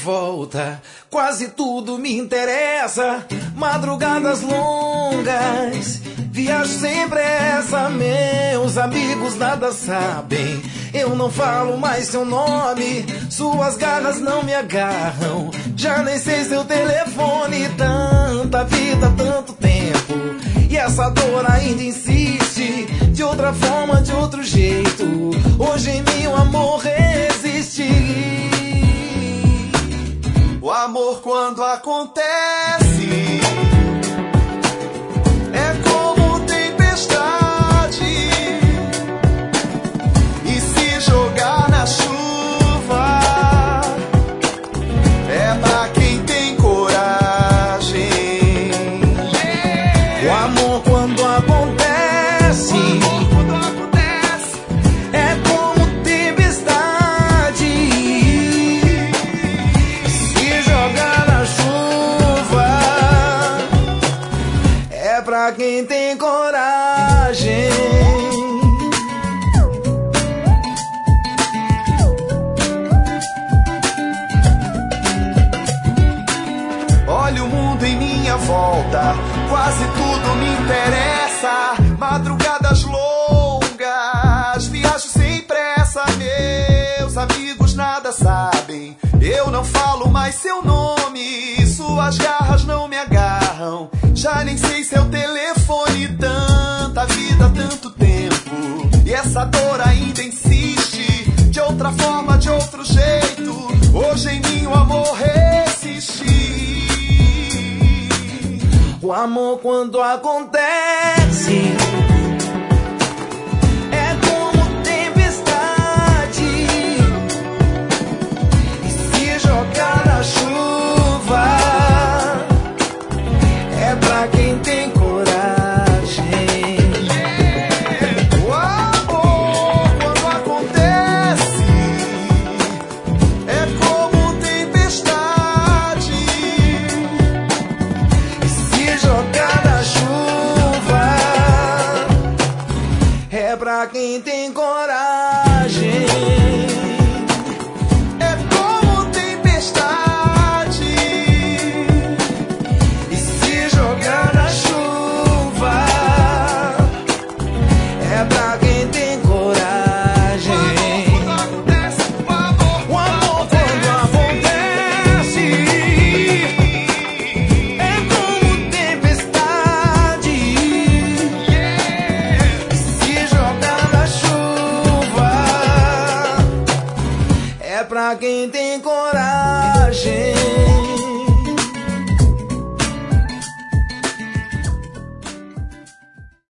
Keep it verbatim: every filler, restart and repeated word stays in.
volta, quase tudo me interessa. Madrugadas longas, viajo sem pressa. Meus amigos nada sabem, eu não falo mais seu nome. Suas garras não me agarram, já nem sei seu telefone. Tanta vida, tanto tempo, e essa dor ainda insiste. De outra forma, de outro jeito, hoje em mim o amor resiste. O amor quando acontece é como tempestade, e se jogar na chuva é pra quem tem coragem. O amor quando acontece, O amor quando acontece é como tempestade, se jogar na chuva é pra quem tem coragem. Olha o mundo em minha volta, quase tudo me interessa. Madrugadas longas, viajo sem pressa. Meus amigos nada sabem, eu não falo mais seu nome. Suas garras não me agarram, já nem sei seu telefone. Tanta vida, tanto tempo, e essa dor ainda insiste. De outra forma, de outro jeito, hoje em mim o amor resiste. O amor quando acontece é como tempestade, e se jogar na chuva é pra quem tem coragem. O amor quando acontece é como tempestade, Se jogar na chuva é pra quem tem coragem. é como tempestade, E se jogar na chuva é pra quem tem coragem. quando acontece, o amor O amor quando acontece é como tempestade, se jogar na chuva é pra quem tem coragem.